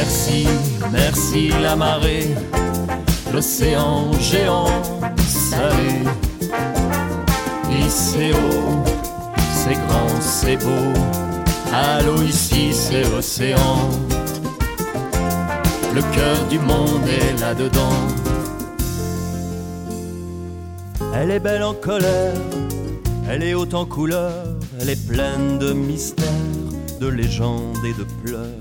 Merci, merci la marée, l'océan géant salé. Ici c'est haut, c'est grand, c'est beau. Allô, ici c'est l'océan. Le cœur du monde est là-dedans. Elle est belle en colère, elle est haute en couleur, elle est pleine de mystères, de légendes et de pleurs.